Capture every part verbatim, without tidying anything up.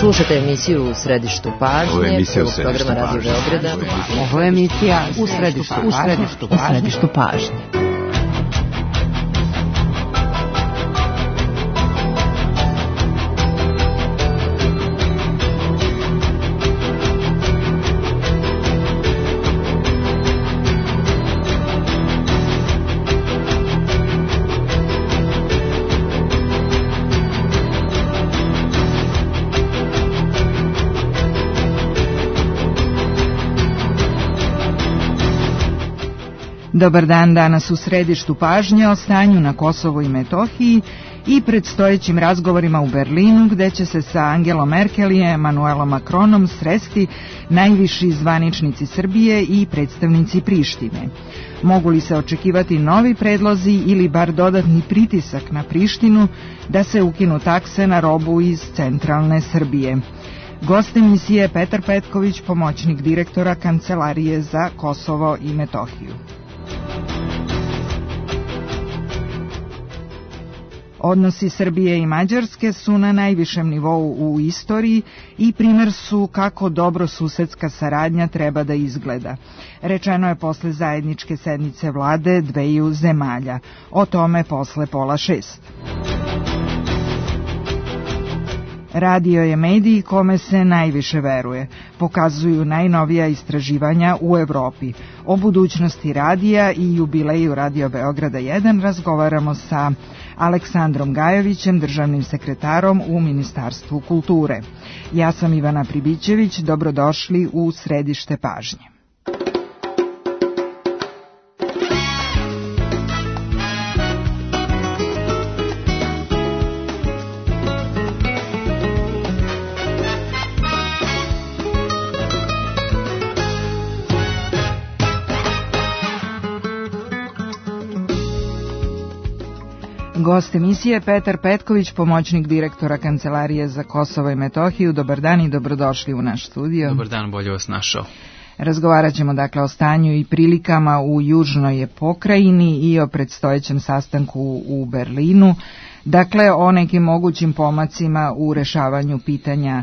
Slušate emisiju U središtu pažnje. Ovo je emisija U središtu programa Radio Beograda. Ovo je emisija U središtu pažnje. U središtu pažnje. Dobar dan, danas u središtu pažnje o stanju na Kosovu i Metohiji i predstojećim razgovorima u Berlinu, gde će se sa Angelom Merkel i Emanuelom Macronom sresti najviši zvaničnici Srbije i predstavnici Prištine. Mogu li se očekivati novi predlozi ili bar dodatni pritisak na Prištinu da se ukinu takse na robu iz centralne Srbije? Gost emisije Petar Petković, pomoćnik direktora Kancelarije za Kosovo i Metohiju. Odnosi Srbije i Mađarske su na najvišem nivou u istoriji i primer su kako dobro susedska saradnja treba da izgleda. Rečeno je posle zajedničke sednice vlade dveju zemalja. O tome posle pola šest. Radio je medij kome se najviše veruje. Pokazuju najnovija istraživanja u Evropi. O budućnosti radija i jubileju Radio Beograda jedan razgovaramo sa Aleksandrom Gajovićem, državnim sekretarom u Ministarstvu kulture. Ja sam Ivana Pribićević, dobrodošli u središte pažnje. Gost emisije Petar Petković, pomoćnik direktora Kancelarije za Kosovo i Metohiju. Dobar dan i dobrodošli u naš studio. Dobar dan, bolje vas našao. Razgovarat ćemo dakle o stanju i prilikama u južnoj pokrajini i o predstojećem sastanku u Berlinu. Dakle, o nekim mogućim pomacima u rešavanju pitanja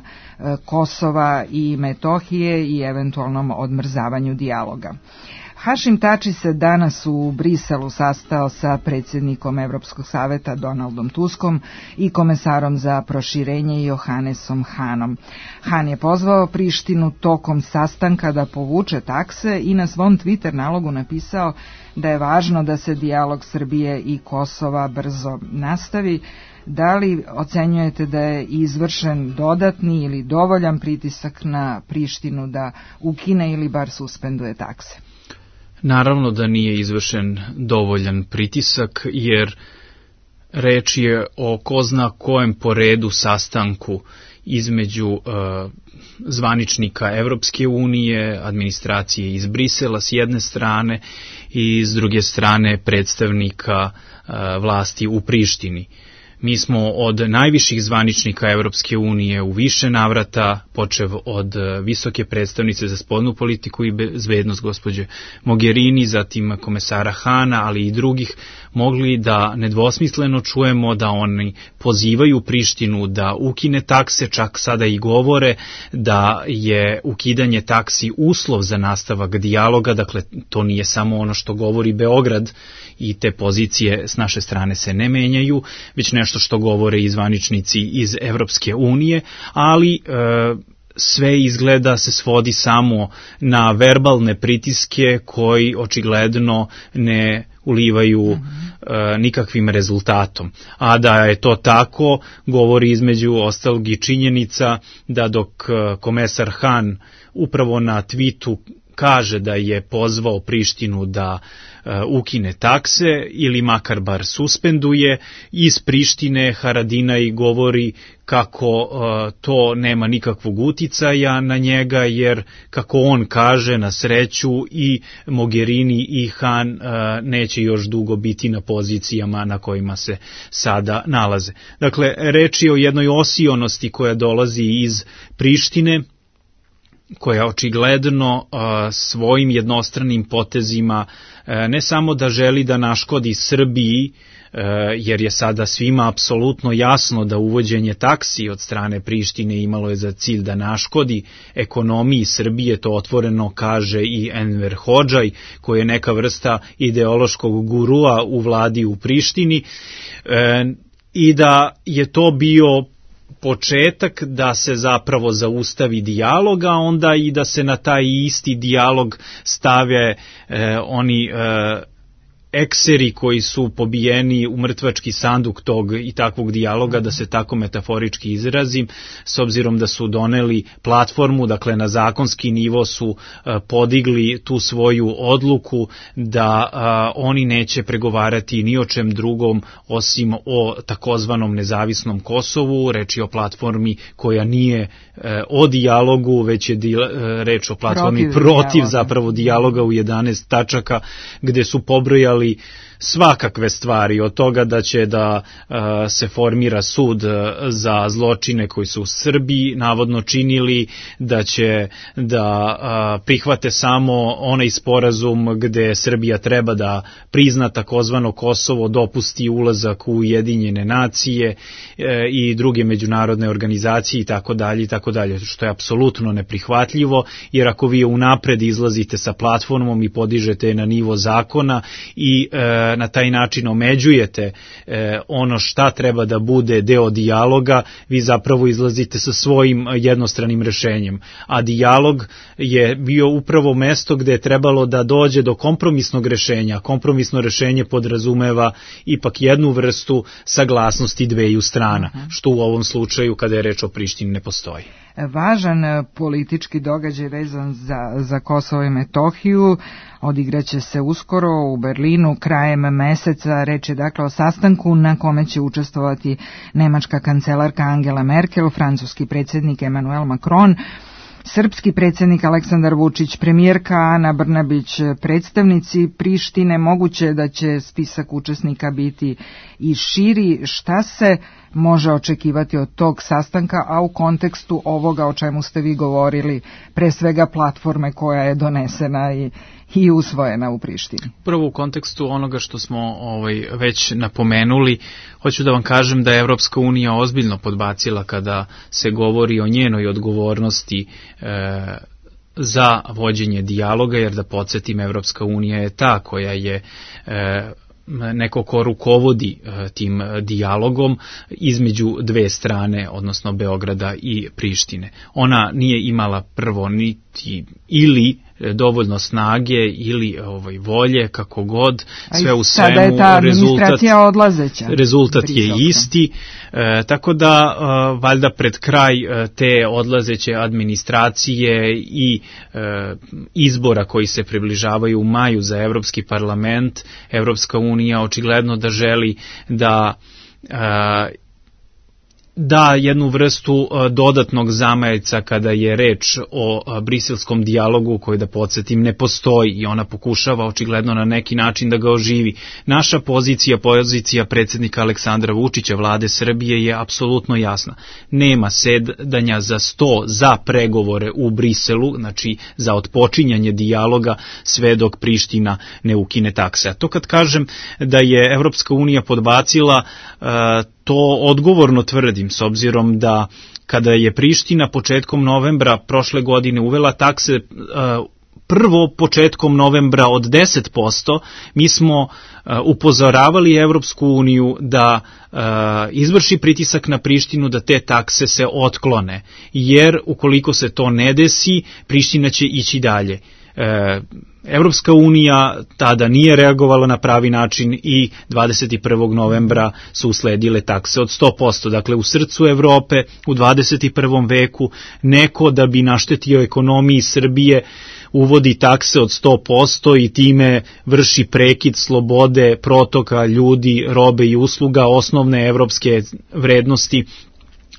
Kosova i Metohije i eventualnom odmrzavanju dijaloga. Hašim Tači se danas u Briselu sastao sa predsjednikom Evropskog saveta Donaldom Tuskom i komesarom za proširenje Johannesom Hanom. Han je pozvao Prištinu tokom sastanka da povuče takse i na svom Twitter nalogu napisao da je važno da se dijalog Srbije i Kosova brzo nastavi. Da li ocenjujete da je izvršen dodatni ili dovoljan pritisak na Prištinu da ukine ili bar suspenduje takse? Naravno da nije izvršen dovoljan pritisak, jer reč je o ko zna kojem po redu sastanku između uh, zvaničnika Evropske unije, administracije iz Brisela s jedne strane i s druge strane predstavnika uh, vlasti u Prištini. Mi smo od najviših zvaničnika Evropske unije u više navrata, počev od visoke predstavnice za spoljnu politiku i bezbednost gospođe Mogherini, zatim komesara Hana, ali i drugih, mogli da nedvosmisleno čujemo da oni pozivaju Prištinu da ukine takse, čak sada i govore da je ukidanje taksi uslov za nastavak dijaloga, dakle to nije samo ono što govori Beograd i te pozicije s naše strane se ne menjaju, već nešto što govore i zvaničnici iz Evropske unije, ali e, sve izgleda se svodi samo na verbalne pritiske koji očigledno ne ulivaju e, nikakvim rezultatom. A da je to tako, govori između ostalog i činjenica da dok komesar Han upravo na tweetu kaže da je pozvao Prištinu da uh, ukine takse ili makar bar suspenduje, iz Prištine Haradinaj govori kako uh, to nema nikakvog uticaja na njega, jer kako on kaže, na sreću i Mogherini i Han uh, neće još dugo biti na pozicijama na kojima se sada nalaze. Dakle, reč je o jednoj osionosti koja dolazi iz Prištine, koja očigledno uh, svojim jednostranim potezima uh, ne samo da želi da naškodi Srbiji jer je sada svima apsolutno jasno da uvođenje taksi od strane Prištine imalo je za cilj da naškodi ekonomiji Srbije, to otvoreno kaže i Enver Hodžaj, koji je neka vrsta ideološkog gurua u vladi u Prištini, i da je to bio početak da se zapravo zaustavi dijalog, a onda i da se na taj isti dijalog stave e, oni e, ekseri koji su pobijeni u mrtvački sanduk tog i takvog dijaloga, da se tako metaforički izrazim, s obzirom da su doneli platformu, dakle na zakonski nivo su a, podigli tu svoju odluku da a, oni neće pregovarati ni o čem drugom osim o takozvanom nezavisnom Kosovu. Reč je o platformi koja nije a, o dijalogu, već je di, a, reč o platformi protiv, protiv zapravo dijaloga u jedanaest tačaka, gde su pobrojali svakakve stvari, od toga da će da uh, se formira sud uh, za zločine koji su u Srbiji navodno činili, da će da uh, prihvate samo onaj sporazum gde Srbija treba da prizna takozvano Kosovo, dopusti ulazak u Ujedinjene nacije uh, i druge međunarodne organizacije i tako dalje i tako dalje, što je apsolutno neprihvatljivo, jer ako vi unapred izlazite sa platformom i podižete na nivo zakona i uh, na taj način omeđujete e, ono šta treba da bude deo dijaloga, vi zapravo izlazite sa svojim jednostranim rešenjem. A dijalog je bio upravo mesto gde je trebalo da dođe do kompromisnog rešenja. Kompromisno rešenje podrazumeva ipak jednu vrstu saglasnosti dveju strana, što u ovom slučaju kada je reč o Prištini ne postoji. Važan politički događaj vezan za, za Kosovo i Metohiju odigraće se uskoro u Berlinu krajem meseca. Reč je dakle o sastanku na kome će učestvovati nemačka kancelarka Angela Merkel, francuski predsjednik Emmanuel Macron, srpski predsjednik Aleksandar Vučić, premijerka Ana Brnabić, predstavnici Prištine. Moguće da će spisak učesnika biti i širi. Šta se može očekivati od tog sastanka, a u kontekstu ovoga o čemu ste vi govorili, pre svega platforme koja je donesena i i usvojena u Prištini? Prvo u kontekstu onoga što smo ovaj, već napomenuli, hoću da vam kažem da je Evropska unija ozbiljno podbacila kada se govori o njenoj odgovornosti e, za vođenje dijaloga, jer da podsjetim, Evropska unija je ta koja je e, neko ko rukovodi e, tim dijalogom između dve strane, odnosno Beograda i Prištine. Ona nije imala prvo niti ili dovoljno snage ili ovaj volje, kako god, sve u svemu je ta rezultat, odlazeća, rezultat je isti, e, tako da e, valjda pred kraj e, te odlazeće administracije i e, izbora koji se približavaju u maju za Evropski parlament, Evropska unija očigledno da želi da e, da jednu vrstu dodatnog zamajca kada je reč o briselskom dijalogu koji, da podsjetim, ne postoji i ona pokušava očigledno na neki način da ga oživi. Naša pozicija, pozicija predsjednika Aleksandra Vučića, vlade Srbije, je apsolutno jasna. Nema sedanja za sto za pregovore u Briselu, znači za otpočinjanje dijaloga, sve dok Priština ne ukine takse. A to kad kažem da je Evropska unija podbacila, to odgovorno tvrdim, s obzirom da kada je Priština početkom novembra prošle godine uvela takse, prvo početkom novembra od deset posto, mi smo upozoravali Evropsku uniju da izvrši pritisak na Prištinu da te takse se otklone, jer ukoliko se to ne desi, Priština će ići dalje. Evropska unija tada nije reagovala na pravi način i dvadeset prvog novembra su usledile takse od sto posto. Dakle, u srcu Evrope, u dvadeset prvom veku, neko da bi naštetio ekonomiji Srbije uvodi takse od sto posto i time vrši prekid slobode protoka ljudi, robe i usluga, osnovne evropske vrednosti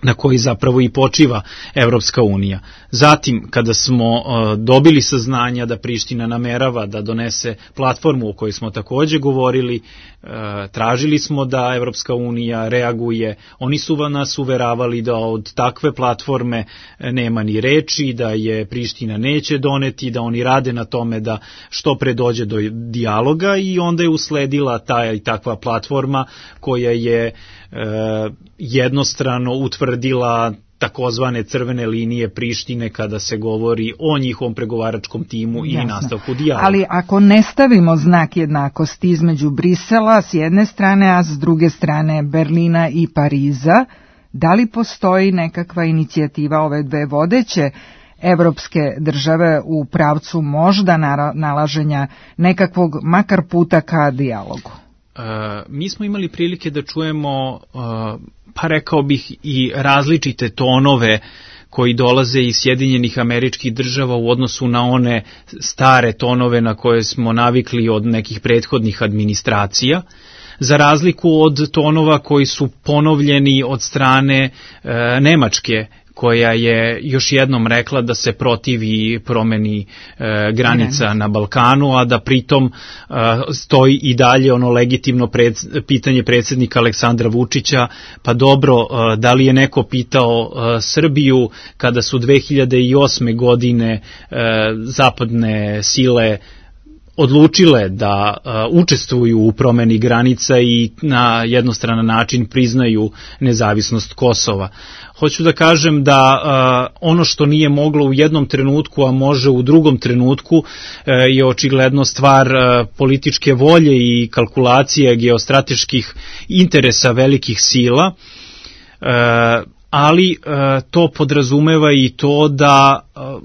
na koji zapravo i počiva Evropska unija. Zatim, kada smo uh, dobili saznanja da Priština namerava da donese platformu o kojoj smo takođe govorili, uh, tražili smo da Evropska unija reaguje. Oni su nas uveravali da od takve platforme nema ni reči, da je Priština neće doneti, da oni rade na tome da što pre dođe do dijaloga, i onda je usledila ta i takva platforma koja je uh, jednostrano utvrdila takozvane crvene linije Prištine kada se govori o njihovom pregovaračkom timu i Jasno. nastavku dijaloga. Ali ako ne stavimo znak jednakosti između Brisela s jedne strane, a s druge strane Berlina i Pariza, da li postoji nekakva inicijativa ove dve vodeće evropske države u pravcu možda nalaženja nekakvog makar puta ka dijalogu? Uh, mi smo imali prilike da čujemo, uh, pa rekao bih, i različite tonove koji dolaze iz Sjedinjenih Američkih Država u odnosu na one stare tonove na koje smo navikli od nekih prethodnih administracija, za razliku od tonova koji su ponovljeni od strane uh, Nemačke, koja je još jednom rekla da se protivi promeni e, granica na Balkanu, a da pritom e, stoji i dalje ono legitimno pred, pitanje predsjednika Aleksandra Vučića, pa dobro, e, da li je neko pitao e, Srbiju kada su dve hiljade osme godine e, zapadne sile odlučile da uh, učestvuju u promeni granica i na jednostranan način priznaju nezavisnost Kosova. Hoću da kažem da uh, ono što nije moglo u jednom trenutku, a može u drugom trenutku, uh, je očigledno stvar uh, političke volje i kalkulacije geostrateških interesa velikih sila, uh, ali uh, to podrazumeva i to da uh,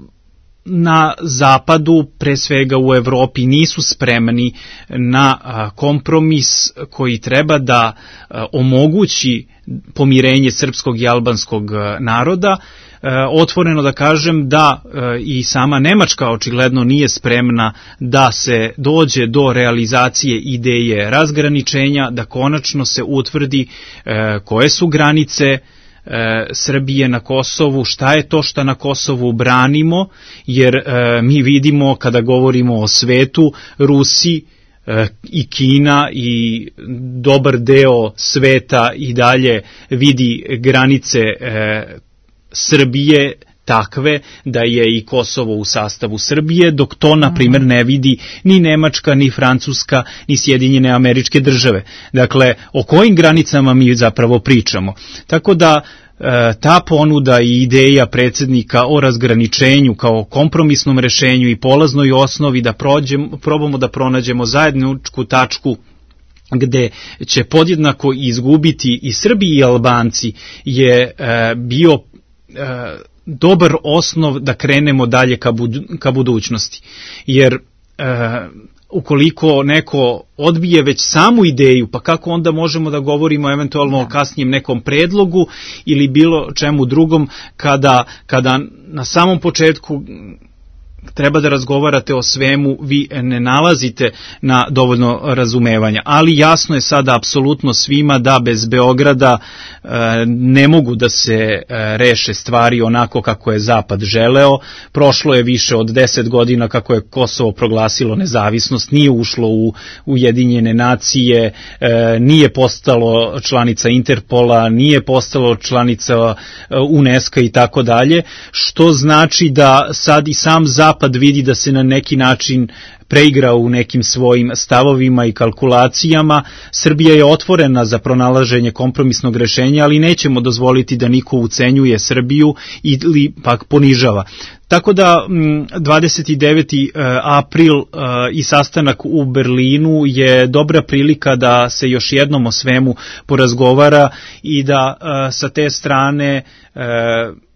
na zapadu, pre svega u Evropi, nisu spremni na kompromis koji treba da omogući pomirenje srpskog i albanskog naroda. Otvoreno da kažem da i sama Nemačka očigledno nije spremna da se dođe do realizacije ideje razgraničenja, da konačno se utvrdi koje su granice Srbije na Kosovu, šta je to što na Kosovu branimo, jer e, mi vidimo kada govorimo o svetu, Rusi e, i Kina i dobar deo sveta i dalje vidi granice e, Srbije takve da je i Kosovo u sastavu Srbije, dok to, na primjer, ne vidi ni Nemačka, ni Francuska, ni Sjedinjene Američke Države. Dakle, o kojim granicama mi zapravo pričamo? Tako da e, ta ponuda i ideja predsjednika o razgraničenju kao kompromisnom rešenju i polaznoj osnovi da prođemo, probamo da pronađemo zajedničku tačku gde će podjednako izgubiti i Srbi i Albanci je e, bio e, dobar osnov da krenemo dalje ka, bud, ka budućnosti. Jer e, ukoliko neko odbije već samu ideju, pa kako onda možemo da govorimo eventualno o kasnijem nekom predlogu ili bilo čemu drugom kada, kada na samom početku treba da razgovarate o svemu, vi ne nalazite na dovoljno razumevanja. Ali jasno je sada apsolutno svima da bez Beograda e, ne mogu da se e, reše stvari onako kako je Zapad želeo. Prošlo je više od deset godina kako je Kosovo proglasilo nezavisnost, nije ušlo u Ujedinjene nacije, e, nije postalo članica Interpola, nije postalo članica UNESCO i tako dalje, što znači da sad i sam Zapad Zapad vidi da se na neki način preigrao u nekim svojim stavovima i kalkulacijama. Srbija je otvorena za pronalaženje kompromisnog rešenja, ali nećemo dozvoliti da niko ucenjuje Srbiju ili pak ponižava. Tako da dvadeset deveti april i sastanak u Berlinu je dobra prilika da se još jednom o svemu porazgovara i da sa te strane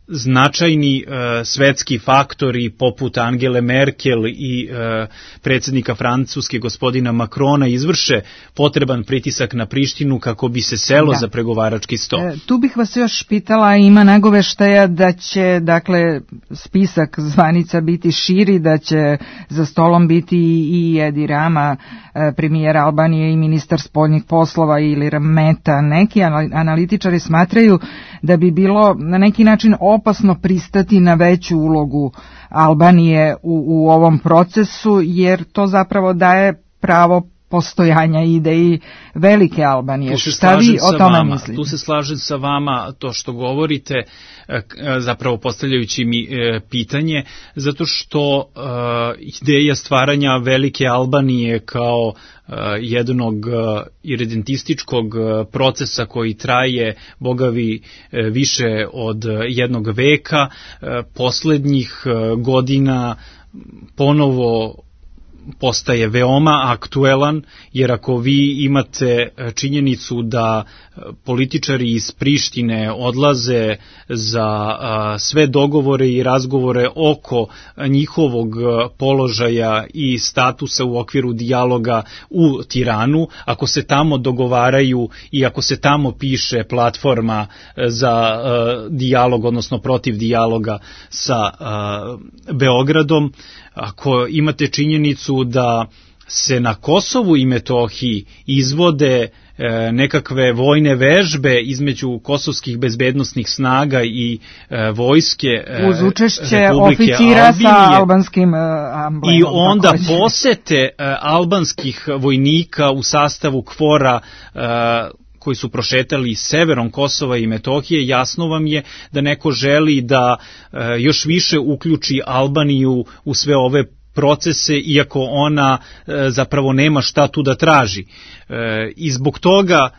značajni uh, svetski faktori poput Angele Merkel i uh, predsjednika Francuske gospodina Macrona izvrše potreban pritisak na Prištinu kako bi se selo da. za pregovarački sto. E, tu bih vas još pitala, ima nagoveštaja da će, dakle, spisak zvanica biti širi, da će za stolom biti i Edi Rama, premijer Albanije i ministar spoljnih poslova ili Meta. Neki analitičari smatraju da bi bilo na neki način opasno pristati na veću ulogu Albanije u, u ovom procesu, jer to zapravo daje pravo postojanja ideji velike Albanije. Šta vi o tome vama, mislite? Tu se slažem sa vama, to što govorite, zapravo postavljajući mi pitanje, zato što ideja stvaranja velike Albanije kao jednog iredentističkog procesa koji traje, bogavi, više od jednog veka, poslednjih godina ponovo postaje veoma aktuelan, jer ako vi imate činjenicu da političari iz Prištine odlaze za sve dogovore i razgovore oko njihovog položaja i statusa u okviru dijaloga u Tiranu, ako se tamo dogovaraju i ako se tamo piše platforma za dijalog, odnosno protiv dijaloga sa Beogradom, ako imate činjenicu da se na Kosovu i Metohiji izvode e, nekakve vojne vežbe između kosovskih bezbednosnih snaga i e, vojske e, uz učešće Republike oficira Albinije, sa albanskim e, amblemom. I onda posete e, albanskih vojnika u sastavu KFOR-a e, koji su prošetali severom Kosova i Metohije, jasno vam je da neko želi da e, još više uključi Albaniju u sve ove procese, iako ona e, zapravo nema šta tu da traži. E, I zbog toga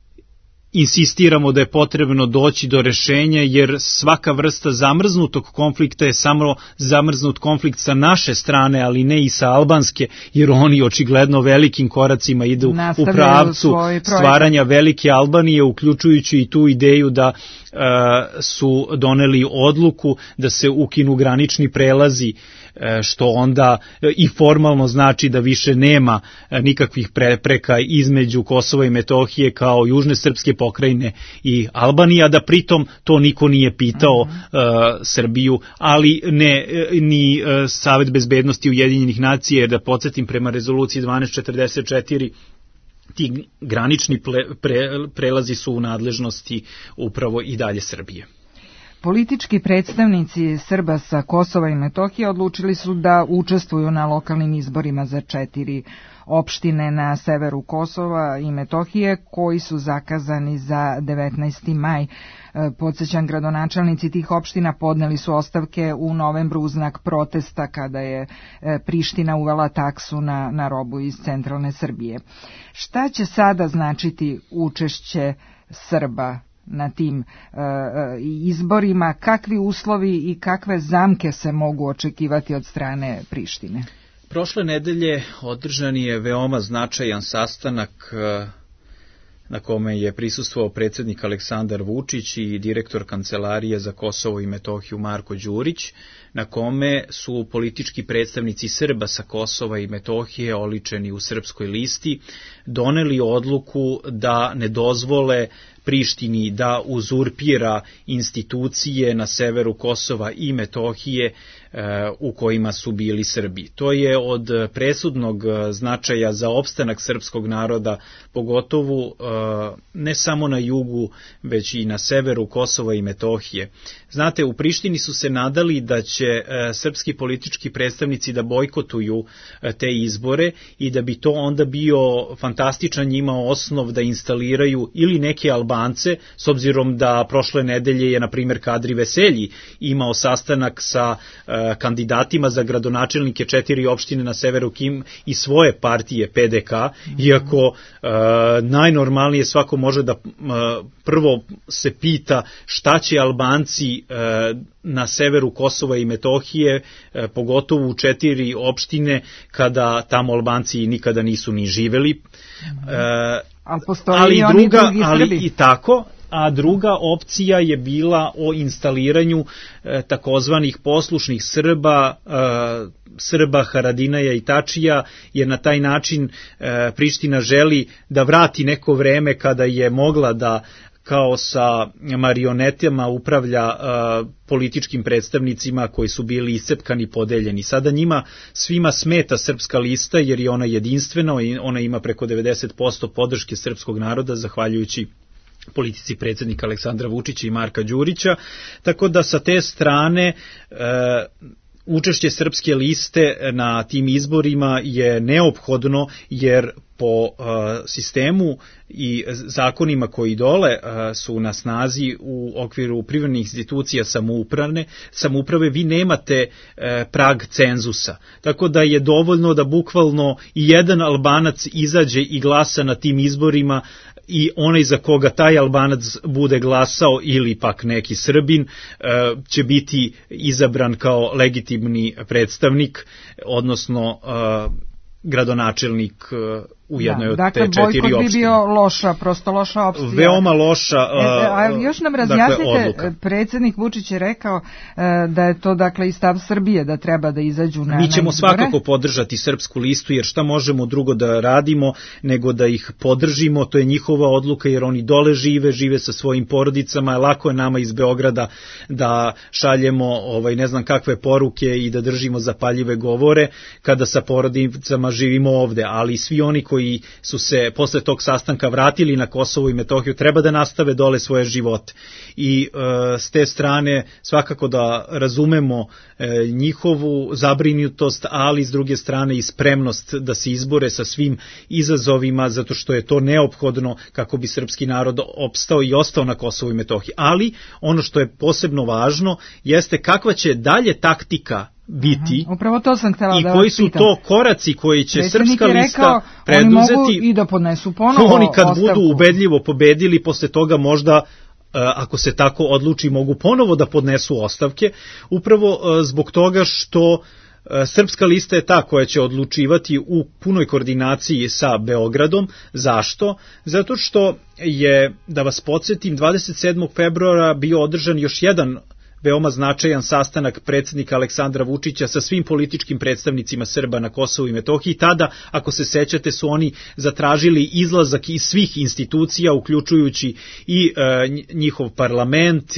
insistiramo da je potrebno doći do rešenja, jer svaka vrsta zamrznutog konflikta je samo zamrznut konflikt sa naše strane, ali ne i sa albanske, jer oni očigledno velikim koracima idu nastavljaju u pravcu stvaranja velike Albanije, uključujući i tu ideju da e, su doneli odluku da se ukinu granični prelazi, što onda i formalno znači da više nema nikakvih prepreka između Kosova i Metohije kao južne srpske pokrajine i Albanije, a da pritom to niko nije pitao uh, Srbiju, ali ne ni uh, Savet bezbednosti Ujedinjenih nacija, jer da podsjetim, prema rezoluciji dvanaest četrdeset četiri ti granični ple, pre, prelazi su u nadležnosti upravo i dalje Srbije. Politički predstavnici Srba sa Kosova i Metohije odlučili su da učestvuju na lokalnim izborima za četiri opštine na severu Kosova i Metohije, koji su zakazani za devetnaesti maj. Podsjećam, gradonačelnici tih opština podneli su ostavke u novembru u znak protesta kada je Priština uvela taksu na, na robu iz centralne Srbije. Šta će sada značiti učešće Srba na tim e, izborima, kakvi uslovi i kakve zamke se mogu očekivati od strane Prištine? Prošle nedelje održan je veoma značajan sastanak na kome je prisustvovao predsjednik Aleksandar Vučić i direktor Kancelarije za Kosovo i Metohiju Marko Đurić, na kome su politički predstavnici Srba sa Kosova i Metohije, oličeni u Srpskoj listi, doneli odluku da ne dozvole Prištini da uzurpira institucije na severu Kosova i Metohije u kojima su bili Srbi. To je od presudnog značaja za opstanak srpskog naroda, pogotovo ne samo na jugu, već i na severu Kosova i Metohije. Znate, u Prištini su se nadali da će srpski politički predstavnici da bojkotuju te izbore i da bi to onda bio fantastičan njima osnov da instaliraju ili neke Albance, s obzirom da prošle nedelje je, na primjer, Kadri Veselji imao sastanak sa kandidatima za gradonačelnike četiri opštine na severu Kim i svoje partije P D K, iako e, najnormalnije svako može da e, prvo se pita šta će Albanci e, na severu Kosova i Metohije, e, pogotovo u četiri opštine kada tamo Albanci nikada nisu ni živeli. E, ali postoji ali i druga, oni drugi ali Srbi. I tako, a druga opcija je bila o instaliranju e, takozvanih poslušnih Srba, e, Srba Haradinaja i Tačija, jer na taj način e, Priština želi da vrati neko vreme kada je mogla da kao sa marionetama upravlja uh, političkim predstavnicima koji su bili iscepkani, podeljeni. Sada njima svima smeta Srpska lista jer je ona jedinstvena i ona ima preko devedeset posto podrške srpskog naroda zahvaljujući politici predsjednika Aleksandra Vučića i Marka Đurića, tako da sa te strane uh, učešće Srpske liste na tim izborima je neophodno jer po uh, sistemu i zakonima koji dole uh, su na snazi u okviru privrednih institucija samouprave, samouprave vi nemate uh, prag cenzusa. Tako da je dovoljno da bukvalno i jedan Albanac izađe i glasa na tim izborima i onaj za koga taj Albanac bude glasao ili pak neki Srbin će biti izabran kao legitimni predstavnik, odnosno gradonačelnik u jednoj da, od dakle, te četiri opštine. Dakle, bojkot bi bio loša, prosto loša opcija. Veoma loša. E, a još nam razjasnite, dakle, predsjednik Vučić je rekao e, da je to dakle i stav Srbije, da treba da izađu na, Mi ćemo na svakako podržati Srpsku listu, jer šta možemo drugo da radimo nego da ih podržimo, to je njihova odluka, jer oni dole žive, žive sa svojim porodicama, lako je nama iz Beograda da šaljemo ovaj, ne znam kakve poruke i da držimo zapaljive govore, kada sa porodicama živimo ovde, ali svi oni koji su se posle tog sastanka vratili na Kosovo i Metohiju treba da nastave dole svoje živote. I e, s te strane svakako da razumemo e, njihovu zabrinutost, ali s druge strane i spremnost da se izbore sa svim izazovima, zato što je to neophodno kako bi srpski narod opstao i ostao na Kosovu i Metohiji. Ali ono što je posebno važno jeste kakva će dalje taktika biti. Aha, upravo to sam htjela i da koji su pitam. To koraci koji će Predsjednik Srpska rekao, lista preduzeti. Oni mogu i da podnesu ponovo Oni kad ostavku. budu ubedljivo pobedili, posle toga možda, ako se tako odluči, mogu ponovo da podnesu ostavke, upravo zbog toga što Srpska lista je ta koja će odlučivati u punoj koordinaciji sa Beogradom. Zašto? Zato što je, da vas podsjetim, dvadeset sedmog februara bio održan još jedan veoma značajan sastanak predsjednika Aleksandra Vučića sa svim političkim predstavnicima Srba na Kosovu i Metohiji. Tada, ako se sećate, su oni zatražili izlazak iz svih institucija, uključujući i e, njihov parlament e,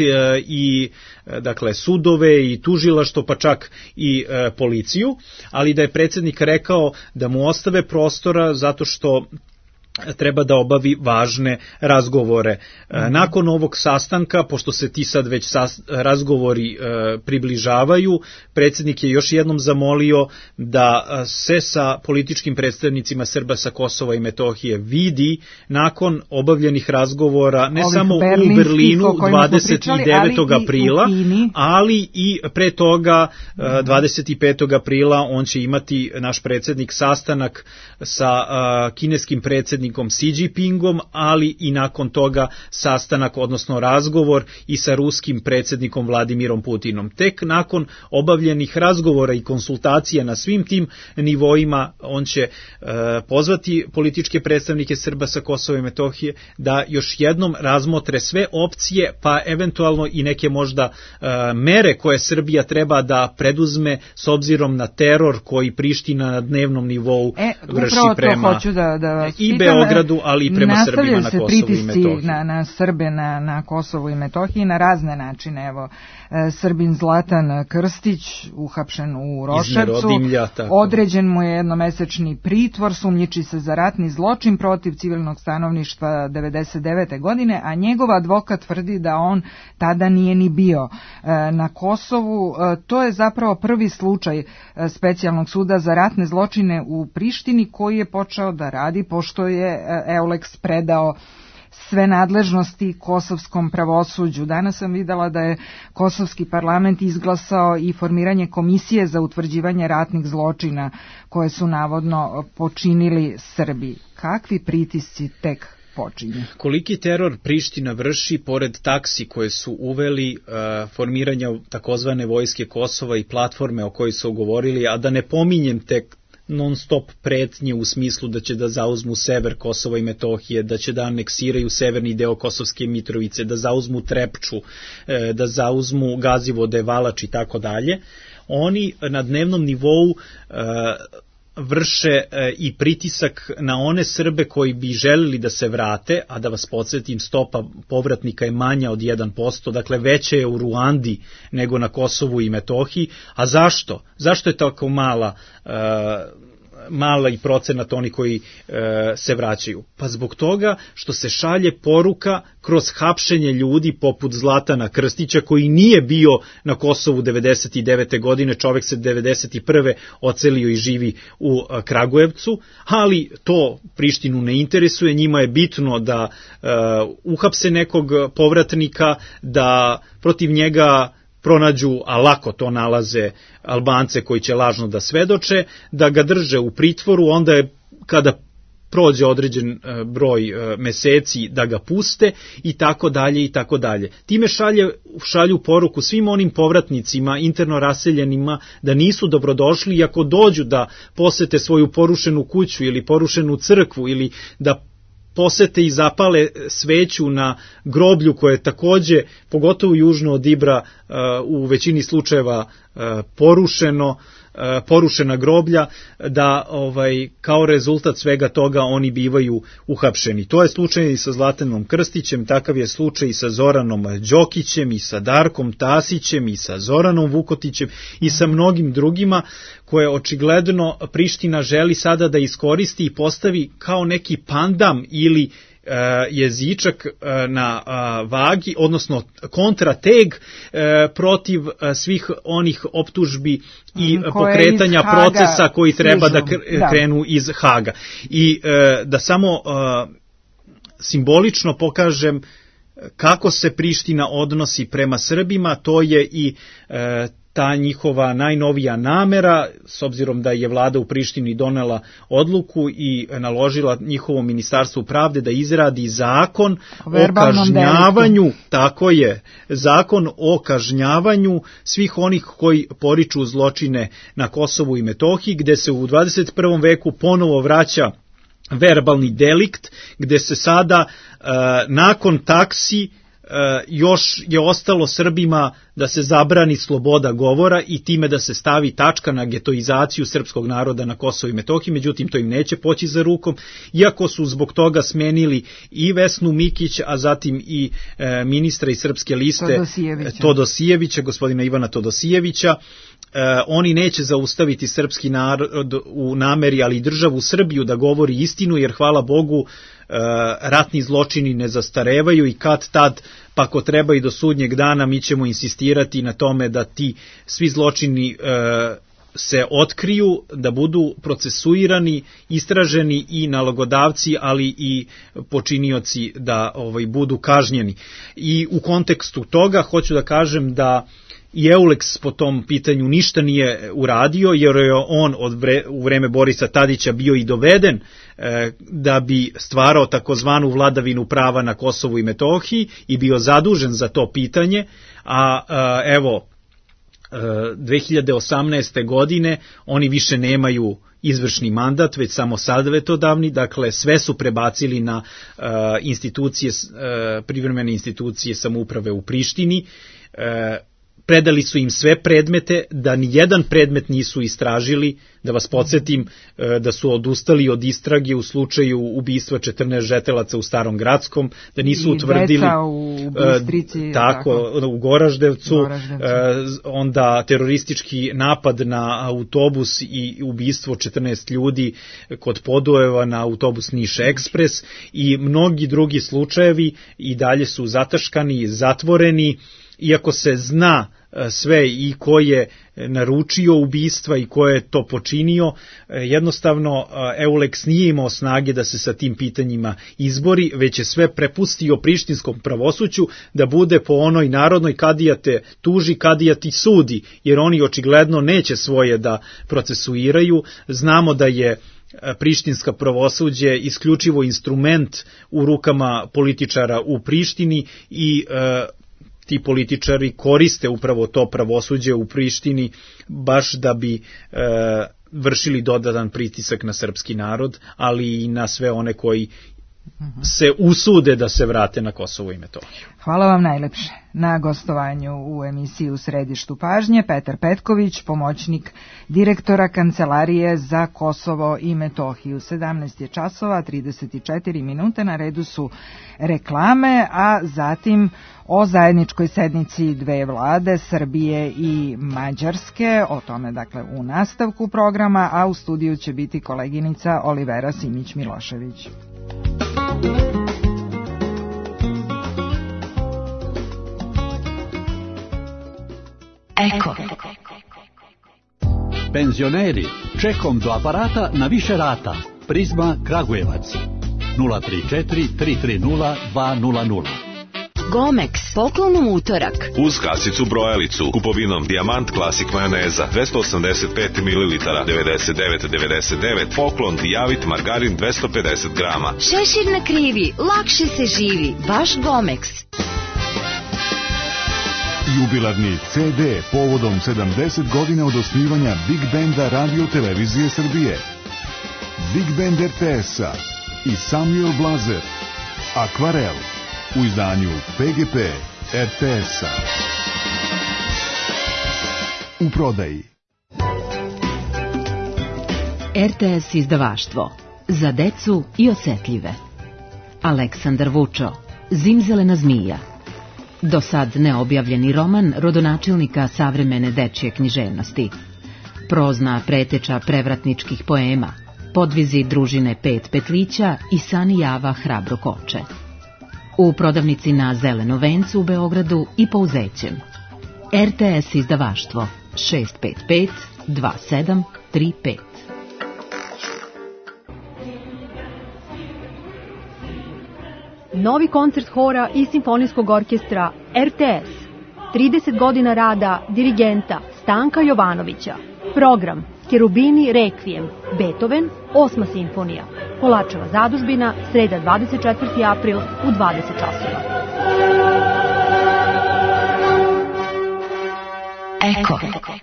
i e, dakle sudove i tužilaštvo, pa čak i e, policiju, ali da je predsjednik rekao da mu ostave prostora zato što treba da obavi važne razgovore. Mm-hmm. Nakon ovog sastanka, pošto se ti sad već sas, razgovori e, približavaju, predsjednik je još jednom zamolio da se sa političkim predstavnicima Srba sa Kosova i Metohije vidi nakon obavljenih razgovora, ne Ovih samo u Berlinu dvadeset devetog aprila, ali i pre toga mm-hmm. dvadeset petog aprila on će imati, naš predsjednik, sastanak sa a, kineskim predsjednikom Xi Jinpingom, ali i nakon toga sastanak, odnosno razgovor i sa ruskim predsjednikom Vladimirom Putinom. Tek nakon obavljenih razgovora i konsultacija na svim tim nivoima on će e, pozvati političke predstavnike Srba sa Kosova i Metohije da još jednom razmotre sve opcije, pa eventualno i neke možda e, mere koje Srbija treba da preduzme s obzirom na teror koji Priština na dnevnom nivou e, vrši prema hoću da, da vas i pitam, Beogradu, ali i prema Srbima na Kosovu i Metohiji. Nastavljaju se pritisci na, na Srbe na, na Kosovu i Metohiji na razne načine. Evo, Srbin Zlatan Krstić uhapšen u Roševcu, određen mu je jednomesečni pritvor, sumnjiči se za ratni zločin protiv civilnog stanovništva devedeset devete godine, a njegov advokat tvrdi da on tada nije ni bio na Kosovu. To je zapravo prvi slučaj specijalnog suda za ratne zločine u Prištini koji je počeo da radi pošto je Euleks predao sve nadležnosti kosovskom pravosuđu. Danas sam videla da je kosovski parlament izglasao i formiranje komisije za utvrđivanje ratnih zločina koje su navodno počinili Srbi. Kakvi pritisci tek počinju? Koliki teror Priština vrši, pored taksi koje su uveli, uh, formiranja takozvane vojske Kosova i platforme o kojoj su govorili, a da ne pominjem tek non stop pretnje u smislu da će da zauzmu sever Kosova i Metohije, da će da aneksiraju severni deo Kosovske Mitrovice, da zauzmu Trepču, da zauzmu Gazivode, Valač i tako dalje. Oni na dnevnom nivou vrše i pritisak na one Srbe koji bi želeli da se vrate, a da vas podsjetim, stopa povratnika je manja od jedan posto, dakle veće je u Ruandi nego na Kosovu i Metohiji. A zašto? Zašto je tako mala mala i procenat oni koji e, se vraćaju? Pa zbog toga što se šalje poruka kroz hapšenje ljudi poput Zlatana Krstića, koji nije bio na Kosovu devedeset devete godine, čovek se devedeset prve ocelio i živi u Kragujevcu, ali to Prištinu ne interesuje, njima je bitno da e, uhapse nekog povratnika, da protiv njega pronađu, a lako to nalaze, Albance koji će lažno da svedoče, da ga drže u pritvoru, onda je kada prođe određen broj meseci da ga puste i tako dalje i tako dalje. Time šalje, šalju poruku svim onim povratnicima, interno raseljenima, da nisu dobrodošli i ako dođu da posete svoju porušenu kuću ili porušenu crkvu ili da posete i zapale sveću na groblju koje je takođe, pogotovo južno od Ibra, u većini slučajeva porušeno, porušena groblja, da ovaj kao rezultat svega toga oni bivaju uhapšeni. To je slučaj i sa Zlatanom Krstićem, takav je slučaj i sa Zoranom Đokićem, i sa Darkom Tasićem, i sa Zoranom Vukotićem, i sa mnogim drugima, koje očigledno Priština želi sada da iskoristi i postavi kao neki pandam ili jezičak na vagi, odnosno kontrateg protiv svih onih optužbi i pokretanja procesa koji treba da krenu iz Haga. I da samo simbolično pokažem kako se Priština odnosi prema Srbima, to je i ta njihova najnovija namera, s obzirom da je vlada u Prištini donela odluku i naložila njihovom ministarstvu pravde da izradi zakon o, o kažnjavanju, deliku. Tako je, zakon o kažnjavanju svih onih koji poriču zločine na Kosovu i Metohiji, gde se u dvadeset prvom veku ponovo vraća verbalni delikt, gde se sada uh, nakon taksi Uh, još je ostalo Srbima da se zabrani sloboda govora i time da se stavi tačka na getoizaciju srpskog naroda na Kosovu i Metohiji, međutim to im neće poći za rukom, iako su zbog toga smenili i Vesnu Mikić, a zatim i e, ministra iz Srpske liste Todosijevića, Todosijevića gospodina Ivana Todosijevića. E, oni neće zaustaviti srpski narod u nameri, ali i državu Srbiju da govori istinu, jer hvala Bogu ratni zločini ne zastarevaju i kad tad, pa ako treba i do sudnjeg dana, mi ćemo insistirati na tome da ti svi zločini e, se otkriju, da budu procesuirani, istraženi i nalogodavci, ali i počinioci da ovaj, budu kažnjeni. I u kontekstu toga hoću da kažem da i Euleks po tom pitanju ništa nije uradio, jer je on od vre, u vreme Borisa Tadića bio i doveden e, da bi stvarao takozvanu vladavinu prava na Kosovu i Metohiji i bio zadužen za to pitanje, a e, evo e, dve hiljade osamnaeste. godine oni više nemaju izvršni mandat, već samo savetodavni, dakle sve su prebacili na e, institucije, e, privremene institucije samouprave u Prištini. e, Predali su im sve predmete, da ni jedan predmet nisu istražili, da vas podsjetim da su odustali od istrage u slučaju ubistva četrnaest žetelaca u Starom Gradskom, da nisu i utvrdili deca u Bistrici, tako, tako u Goraždevcu, Goraždevcu, onda teroristički napad na autobus i ubistvo četrnaest ljudi kod Podujeva na autobus Niš Ekspres i mnogi drugi slučajevi i dalje su zataškani, zatvoreni, iako se zna sve i ko je naručio ubistva i ko je to počinio, jednostavno Euleks nije imao snage da se sa tim pitanjima izbori, već je sve prepustio prištinskom pravosuđu da bude po onoj narodnoj kadija te tuži, kadija ti sudi, jer oni očigledno neće svoje da procesuiraju. Znamo da je prištinska pravosuđe isključivo instrument u rukama političara u Prištini i e, ti političari koriste upravo to pravosuđe u Prištini baš da bi e, vršili dodatan pritisak na srpski narod, ali i na sve one koji se usude da se vrate na Kosovo i Metohiju. Hvala vam najlepše. Na gostovanju u emisiji U središtu pažnje Petar Petković, pomoćnik direktora Kancelarije za Kosovo i Metohiju. sedamnaest je časova, trideset četiri minute, na redu su reklame, a zatim o zajedničkoj sednici dve vlade, Srbije i Mađarske, o tome dakle u nastavku programa, a u studiju će biti koleginica Olivera Simić-Milošević. Eko. Penzioneri, čekom do aparata na više rata. Prizma Kragujevac. nula tri četiri tri tri nula dva nula nula. Gomex, poklon u utorak. Uz kasicu brojalicu, kupovinom Dijamant Klasik majoneza, dvesta osamdeset pet mililitara, devedeset devet devedeset devet, poklon Dijavit margarin dvesta pedeset grama. Šešir na krivi, lakše se živi, baš Gomex. Jubilarni ce de povodom sedamdeset godina od osnivanja Big Benda Radio Televizije Srbije. Big Band er te es-a i Samuel Blazer. Akvarel u izdanju pe ge pe er te es-a. U prodaji. er te es izdavaštvo. Za decu i osetljive. Aleksandar Vučo. Zimzelena zmija. Do sad neobjavljeni roman rodonačelnika savremene dečje književnosti. Prozna preteča prevratničkih poema, podvizi družine Pet Petlića i Sani Java Hrabro koče. U prodavnici na Zeleno vencu u Beogradu i po Uzećem. er te es izdavaštvo šest pet pet dva sedam tri pet. Novi koncert hora i simfonijskog orkestra er te es. trideset godina rada dirigenta Stanka Jovanovića. Program Kerubini Rekvijem, Beethoven, osma simfonija. Polačeva zadužbina, sreda dvadeset četvrti april u dvadeset časova. Eko.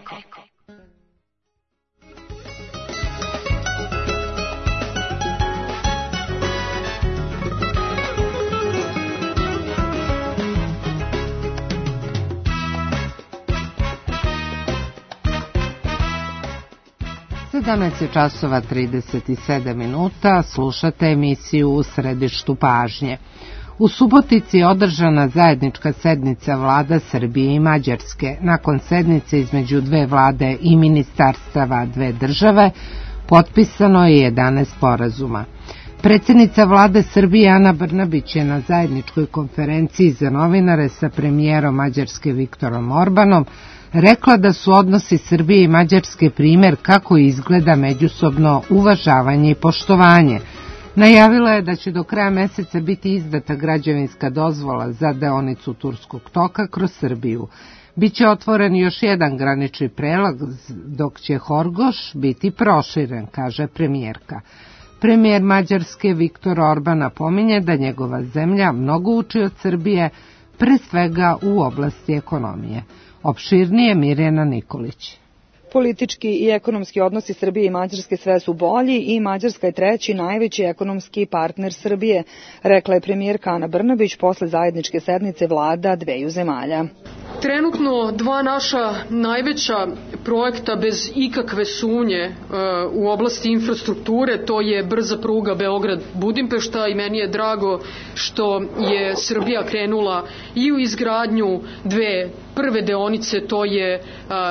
sedamnaest časova trideset sedam minuta, slušate emisiju U središtu pažnje. U Subotici je održana zajednička sednica vlada Srbije i Mađarske. Nakon sednice između dve vlade i ministarstava dve države potpisano je jedanaest sporazuma. Predsjednica vlade Srbije Ana Brnabić je na zajedničkoj konferenciji za novinare sa premijerom Mađarske Viktorom Orbanom rekla da su odnosi Srbije i Mađarske primjer kako izgleda međusobno uvažavanje i poštovanje. Najavila je da će do kraja meseca biti izdata građevinska dozvola za deonicu Turskog toka kroz Srbiju. Biće otvoren još jedan granični prelaz, dok će Horgoš biti proširen, kaže premijerka. Premijer Mađarske Viktor Orban napominje da njegova zemlja mnogo uči od Srbije, pre svega u oblasti ekonomije. Opširnije Mirjana Nikolić. Politički i ekonomski odnosi Srbije i Mađarske sve su bolji i Mađarska je treći najveći ekonomski partner Srbije, rekla je premijerka Ana Brnabić posle zajedničke sednice vlada dveju zemalja. Trenutno dva naša najveća projekta bez ikakve sumnje u oblasti infrastrukture, to je brza pruga Beograd-Budimpešta i meni je drago što je Srbija krenula i u izgradnju dve prve deonice, to je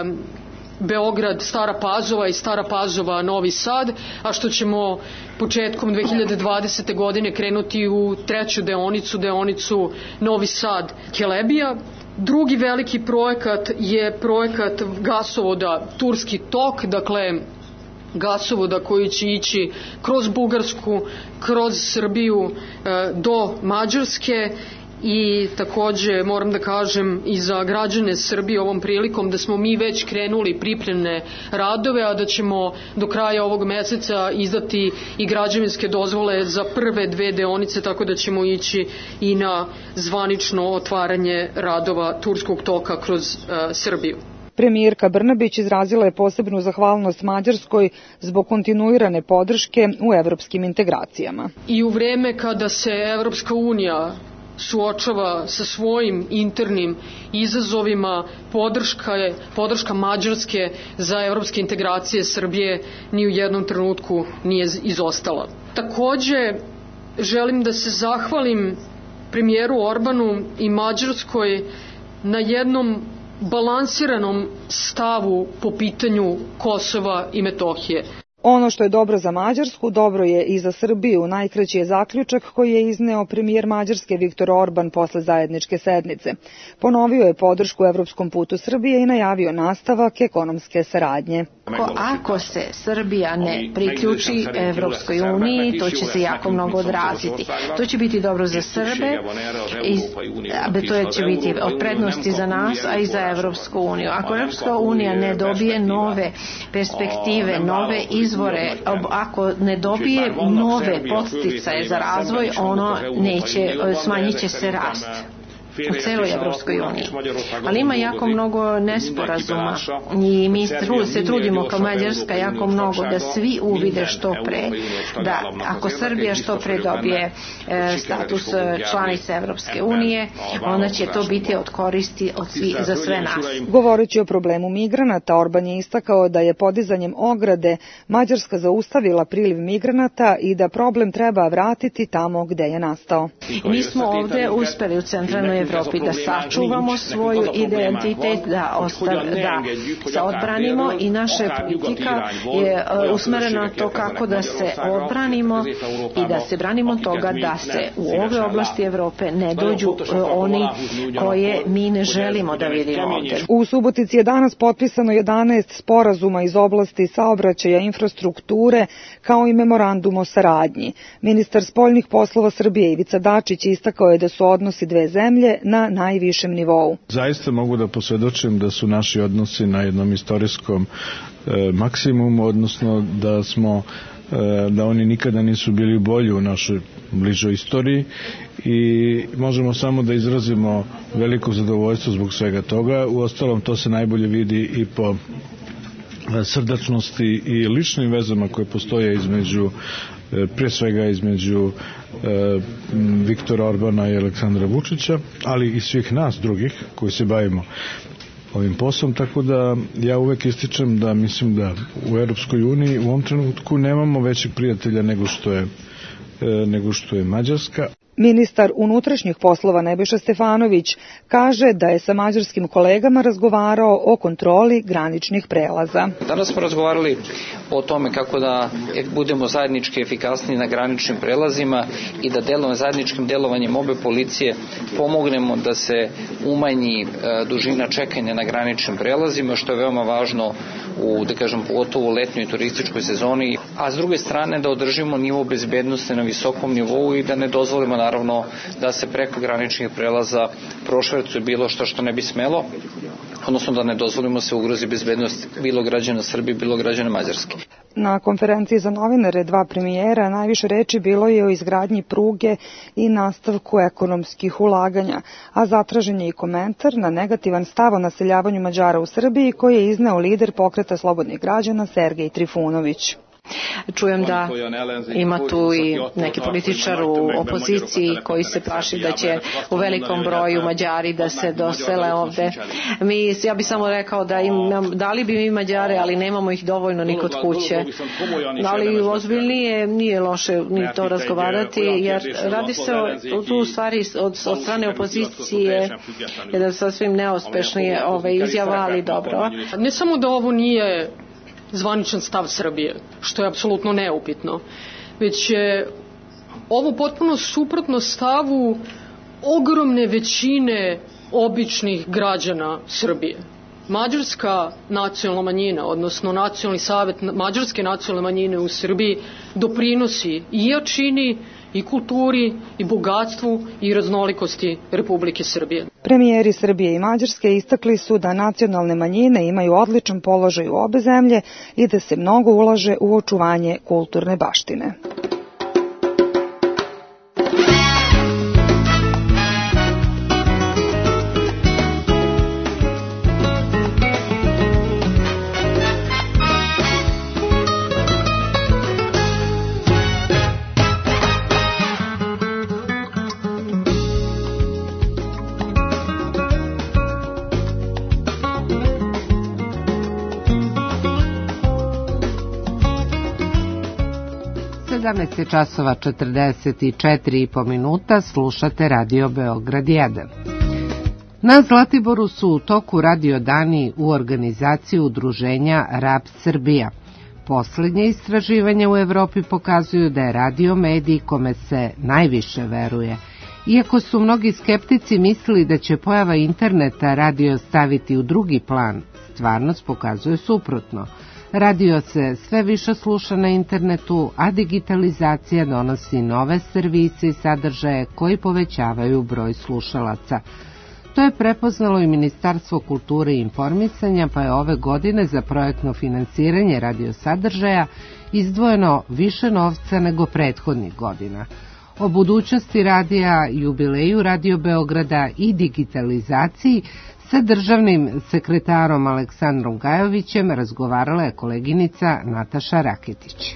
Beograd, Stara Pazova i Stara Pazova, Novi Sad, a što ćemo početkom dve hiljade dvadesete. godine krenuti u treću deonicu, deonicu Novi Sad, Kelebija. Drugi veliki projekat je projekat gasovoda Turski tok, dakle gasovoda koji će ići kroz Bugarsku, kroz Srbiju do Mađarske. I takođe moram da kažem i za građane Srbije ovom prilikom da smo mi već krenuli pripremne radove, a da ćemo do kraja ovog meseca izdati i građevinske dozvole za prve dve deonice, tako da ćemo ići i na zvanično otvaranje radova Turskog toka kroz uh, Srbiju. Premijerka Brnabić izrazila je posebnu zahvalnost Mađarskoj zbog kontinuirane podrške u evropskim integracijama. I u vreme kada se Evropska unija suočava sa svojim internim izazovima, podrška, je, podrška Mađarske za evropske integracije Srbije ni u jednom trenutku nije izostala. Takođe, želim da se zahvalim premijeru Orbanu i Mađarskoj na jednom balansiranom stavu po pitanju Kosova i Metohije. Ono što je dobro za Mađarsku, dobro je i za Srbiju. Najkraći je zaključak koji je izneo premijer Mađarske Viktor Orban posle zajedničke sednice. Ponovio je podršku evropskom putu Srbije i najavio nastavak ekonomske saradnje. Ako, ako se Srbija ne priključi Evropskoj uniji, to će se jako mnogo odraziti. To će biti dobro za Srbe, i, to će biti od prednosti za nas, a i za Evropsku uniju. Ako Evropska unija ne dobije nove perspektive, nove izvore, ako ne dobije nove podsticaje za razvoj, ono neće, smanjit će se rast u celoj Evropskoj uniji. Ali ima jako mnogo nesporazuma i mi se trudimo kao Mađarska jako mnogo da svi uvide što pre, da ako Srbija što pre dobije status članice Evropske unije, onda će to biti od koristi od svi, za sve nas. Govoreći o problemu migranata, Orban je istakao da je podizanjem ograde Mađarska zaustavila priliv migranata i da problem treba vratiti tamo gde je nastao. Mi smo ovde uspeli u centralnoj Evropi da sačuvamo svoju identitet, da, ostav, da se odbranimo i naša politika je usmerena na to kako da se odbranimo i da se branimo toga da se u ove oblasti Evrope ne dođu oni koje mi ne želimo da vidimo ovde. U Subotici je danas potpisano jedanaest sporazuma iz oblasti saobraćaja, infrastrukture, kao i memorandum o saradnji. Ministar spoljnih poslova Srbije Ivica Dačić istakao je da su odnosi dve zemlje na najvišem nivou. Zaista mogu da posvedočim da su naši odnosi na jednom istorijskom e, maksimumu, odnosno da smo e, da oni nikada nisu bili bolji u našoj bližoj istoriji i možemo samo da izrazimo veliko zadovoljstvo zbog svega toga. Uostalom, to se najbolje vidi i po srdačnosti i ličnim vezama koje postoje između, prije svega između e, Viktora Orbana i Aleksandra Vučića, ali i svih nas drugih koji se bavimo ovim poslom, tako da ja uvek ističem da mislim da u Europskoj uniji u ovom trenutku nemamo većih prijatelja nego što je, e, nego što je Mađarska. Ministar unutrašnjih poslova Nebojša Stefanović kaže da je sa mađarskim kolegama razgovarao o kontroli graničnih prelaza. Danas smo razgovarali o tome kako da budemo zajednički efikasniji na graničnim prelazima i da delom, zajedničkim delovanjem obe policije pomognemo da se umanji dužina čekanja na graničnim prelazima, što je veoma važno u, da kažem, pogotovo u letnjoj turističkoj sezoni, a s druge strane da održimo nivo bezbednosti na visokom nivou i da ne dozvolimo naravno da se preko graničnih prelaza prošvercuje bilo što što ne bi smelo, odnosno da ne dozvolimo se ugrozi bezbednost bilo građana Srbije, bilo građana Mađarske. Na konferenciji za novinare dva premijera najviše reči bilo je o izgradnji pruge i nastavku ekonomskih ulaganja, a zatražen je i komentar na negativan stav o naseljavanju Mađara u Srbiji koji je izneo lider Pokreta slobodnih građana Sergej Trifunović. Čujem da ima tu i neki političar u opoziciji koji se plaši da će u velikom broju Mađari da se dosele ovde. Mi, ja bih samo rekao da im, dali bi mi Mađare, ali nemamo ih dovoljno ni kod kuće. Ali ozbiljnije nije loše ni to razgovarati, jer radi se o tu stvari od, od strane opozicije jedan sasvim neuspešni ove izjava, ali dobro. Ne samo da ovo nije zvaničan stav Srbije, što je apsolutno neupitno, već je ovo potpuno suprotno stavu ogromne većine običnih građana Srbije. Mađarska nacionalna manjina, odnosno nacionalni savet mađarske nacionalne manjine u Srbiji doprinosi i jačini, i kulturi, i bogatstvu, i raznolikosti Republike Srbije. Premijeri Srbije i Mađarske istakli su da nacionalne manjine imaju odličan položaj u obe zemlje i da se mnogo ulaže u očuvanje kulturne baštine. sedamnaest časova četrdeset četiri i po minuta, slušate Radio Beograd jedan. Na Zlatiboru su u toku radio dani u organizaciji udruženja Rab Srbija. Poslednje istraživanja u Evropi pokazuju da je radio medij kome se najviše veruje. Iako su mnogi skeptici mislili da će pojava interneta radio staviti u drugi plan, stvarnost pokazuje suprotno. Radio se sve više sluša na internetu, a digitalizacija donosi nove servise i sadržaje koji povećavaju broj slušalaca. To je prepoznalo i Ministarstvo kulture i informisanja, pa je ove godine za projektno finansiranje radio sadržaja izdvojeno više novca nego prethodnih godina. O budućnosti radija, jubileju Radio Beograda i digitalizaciji sa državnim sekretarom Aleksandrom Gajovićem razgovarala je koleginica Nataša Raketić.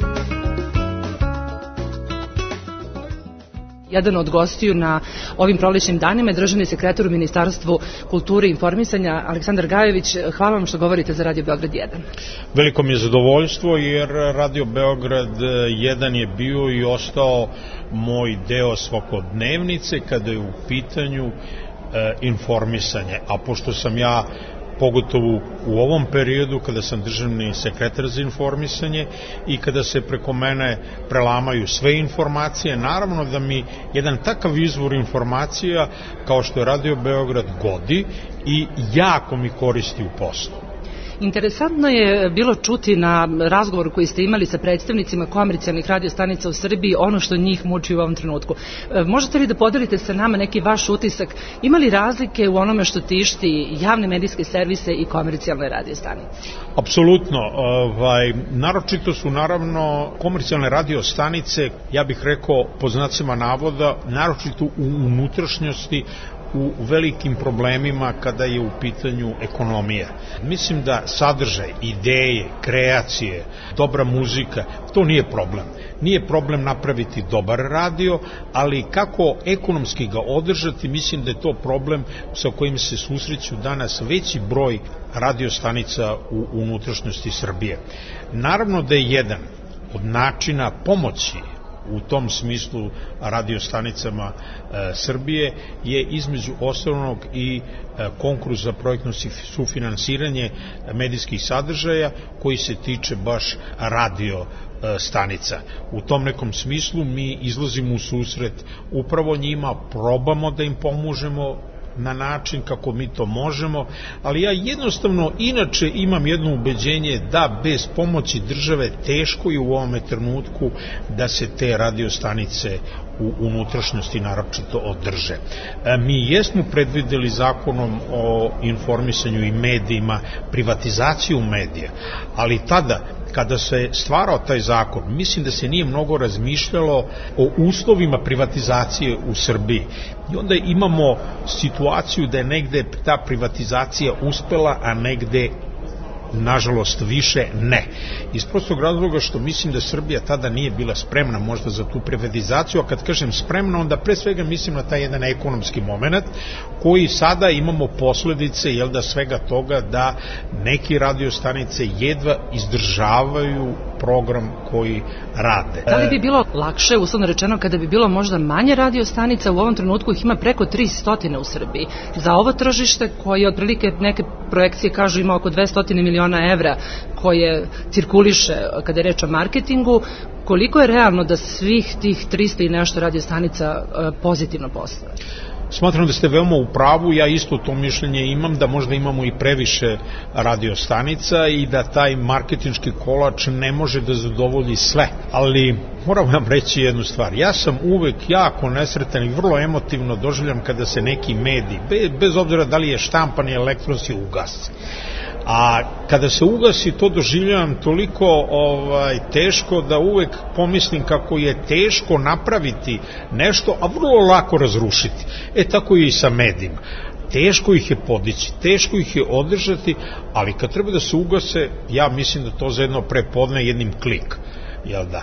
Jedan od gostiju na ovim prolećnim danima je državni sekretar u Ministarstvu kulture i informisanja Aleksandar Gajović. Hvala vam što govorite za Radio Beograd jedan. Veliko mi je zadovoljstvo jer Radio Beograd jedan je bio i ostao moj deo svakodnevnice kada je u pitanju e, informisanje. A pošto sam ja pogotovo u ovom periodu kada sam državni sekretar za informisanje i kada se preko mene prelamaju sve informacije, naravno da mi jedan takav izvor informacija kao što je Radio Beograd godi i jako mi koristi u poslu. Interesantno je bilo čuti na razgovoru koji ste imali sa predstavnicima komercijalnih radiostanica u Srbiji ono što njih muči u ovom trenutku. Možete li da podelite sa nama neki vaš utisak? Ima li razlike u onome što tišti javne medijske servise i komercijalne radiostanice? Apsolutno. Ovaj, naročito su naravno komercijalne radiostanice, ja bih rekao po znacima navoda, naročito u unutrašnjosti u velikim problemima kada je u pitanju ekonomija. Mislim da sadržaj, ideje, kreacije, dobra muzika, to nije problem. Nije problem napraviti dobar radio, ali kako ekonomski ga održati, mislim da je to problem sa kojim se susreću danas veći broj radiostanica u unutrašnjosti Srbije. Naravno da je jedan od načina pomoći u tom smislu radiostanicama e, Srbije je između osnovnog i e, konkurs za projektno sufinansiranje medijskih sadržaja koji se tiče baš radio e, stanica. U tom nekom smislu mi izlazimo u susret upravo njima, probamo da im pomožemo na način kako mi to možemo, ali ja jednostavno inače imam jedno ubeđenje da bez pomoći države teško je u ovome trenutku da se te radiostanice u unutrašnjosti naročito održe. Mi jesmo predvideli zakonom o informisanju i medijima privatizaciju medija, ali tada kada se stvarao taj zakon, mislim da se nije mnogo razmišljalo o uslovima privatizacije u Srbiji. I onda imamo situaciju da je negde ta privatizacija uspela, a negde nažalost više ne. Iz prostog razloga što mislim da Srbija tada nije bila spremna možda za tu privatizaciju, a kad kažem spremna, onda pre svega mislim na taj jedan ekonomski moment koji sada imamo posledice, jel da, svega toga da neki radiostanice jedva izdržavaju program koji rade. Da li bi bilo lakše, uslovno rečeno, kada bi bilo možda manje radiostanica? U ovom trenutku ih ima preko tristo u Srbiji. Za ovo tržište koje otprilike neke projekcije kažu ima oko dvesta miliona evra koje cirkuliše kada je reč o marketingu, koliko je realno da svih tih tristo i nešto radiostanica pozitivno postave? Smatram da ste veoma u pravu, ja isto to mišljenje imam, da možda imamo i previše radiostanica i da taj marketinški kolač ne može da zadovolji sve. Ali moram vam reći jednu stvar, ja sam uvek jako nesretan i vrlo emotivno doživljam kada se neki mediji, bez obzira da li je štampan i elektronski, ugasi. A kada se ugasi, to doživljavam toliko ovaj, teško da uvek pomislim kako je teško napraviti nešto, a vrlo lako razrušiti. E tako je i sa medijima. Teško ih je podići, teško ih je održati, ali kad treba da se ugase, ja mislim da to za jedno prepodne jednim klik. Jel da?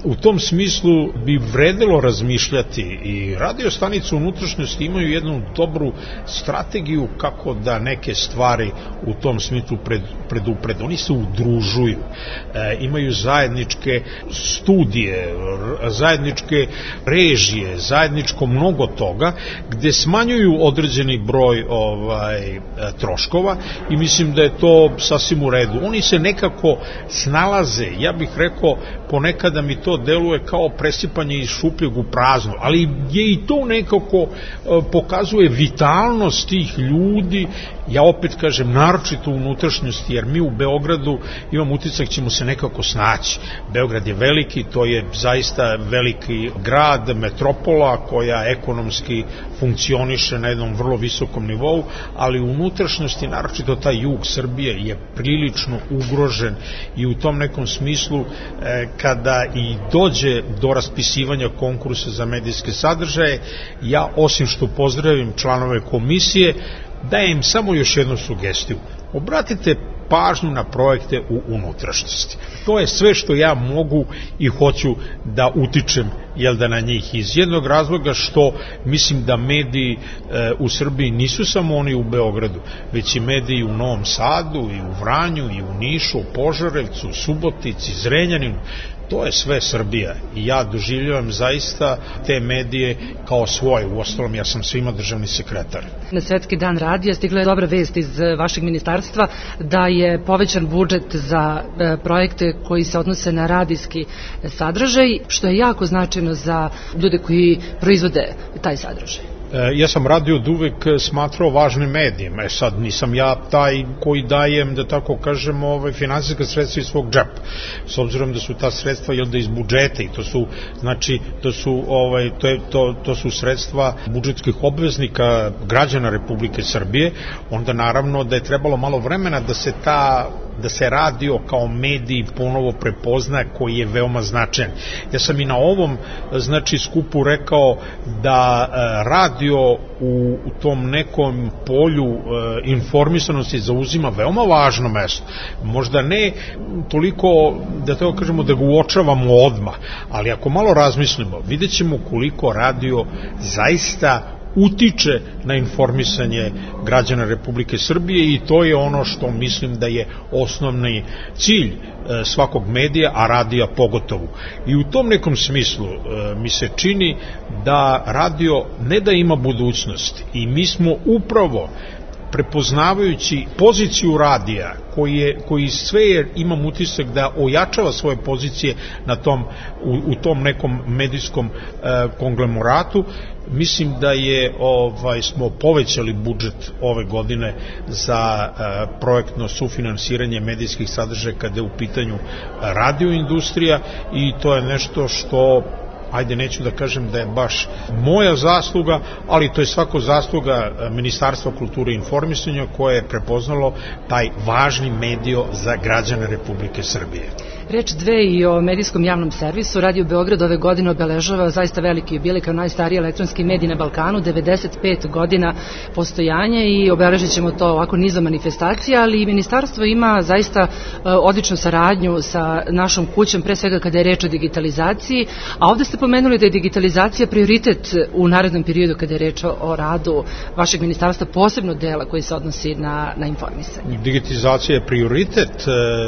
u tom smislu bi vredelo razmišljati i radio stanice unutrašnjosti imaju jednu dobru strategiju kako da neke stvari u tom smislu pred, predupredu. Oni se udružuju, e, imaju zajedničke studije, zajedničke režije, zajedničko mnogo toga, gde smanjuju određeni broj ovaj, troškova i mislim da je to sasvim u redu. Oni se nekako snalaze, ja bih rekao, ponekada mi to deluje kao presipanje iz šupljeg u prazno, ali je i to nekako pokazuje vitalnost tih ljudi. Ja opet kažem, naročito u unutrašnjosti, jer mi u Beogradu imam utisak ćemo se nekako snaći. Beograd je veliki, to je zaista veliki grad, metropola koja ekonomski funkcioniše na jednom vrlo visokom nivou, ali u unutrašnjosti, naročito taj jug Srbije je prilično ugrožen i u tom nekom smislu e, kada i dođe do raspisivanja konkursa za medijske sadržaje, ja osim što pozdravim članove komisije, dajem samo još jednu sugestiju. Obratite pažnju na projekte u unutrašnjosti. To je sve što ja mogu i hoću da utičem, jel da, na njih, iz jednog razloga što mislim da mediji e, u Srbiji nisu samo oni u Beogradu, već i mediji u Novom Sadu i u Vranju i u Nišu, Požarevcu, Subotici, Zrenjaninu. To je sve Srbija i ja doživljavam zaista te medije kao svoje. Uostalom, ja sam svima državni sekretar. Na Svetski dan radija stigla je dobra vest iz vašeg ministarstva da je povećan budžet za projekte koji se odnose na radijski sadržaj, što je jako značajno za ljude koji proizvode taj sadržaj. Ja sam radio od uvek smatrao važnim medijem, e sad nisam ja taj koji dajem, da tako kažem, ovaj, finansijska sredstva iz svog džepa, s obzirom da su ta sredstva, jel da, iz budžeta i to su, znači, to su, ovaj, to, je, to, to su sredstva budžetskih obveznika građana Republike Srbije, onda naravno da je trebalo malo vremena da se ta da se radio kao medij ponovo prepozna, koji je veoma značajan. Ja sam i na ovom, znači, skupu rekao da radio u, u tom nekom polju e, informisanosti zauzima veoma važno mesto. Možda ne toliko, da tako kažemo, da ga uočavamo odmah, ali ako malo razmislimo, vidjet ćemo koliko radio zaista utiče na informisanje građana Republike Srbije i to je ono što mislim da je osnovni cilj svakog medija, a radija pogotovo. I u tom nekom smislu mi se čini da radio ne da ima budućnost i mi smo upravo prepoznavajući poziciju radija koji, je, koji sve je, imam utisak da ojačava svoje pozicije na tom, u, u tom nekom medijskom e, konglomeratu, mislim da je ovaj smo povećali budžet ove godine za e, projektno sufinansiranje medijskih sadržaja kada je u pitanju radioindustrija i to je nešto što, ajde, neću da kažem da je baš moja zasluga, ali to je svako zasluga Ministarstva kulture i informisanja koje je prepoznalo taj važni medio za građane Republike Srbije. Reč dve i o medijskom javnom servisu. Radio Beograd ove godine obeležava zaista veliki jubilej kao najstariji elektronski medij na Balkanu, devedeset pet godina postojanja i obeležit ćemo to ovako nizom manifestacija, ali i ministarstvo ima zaista odličnu saradnju sa našom kućom, pre svega kada je reč o digitalizaciji, a ovde ste pomenuli da je digitalizacija prioritet u narednom periodu kada je reč o radu vašeg ministarstva, posebno dela koji se odnosi na, na informisanje. Digitalizacija je prioritet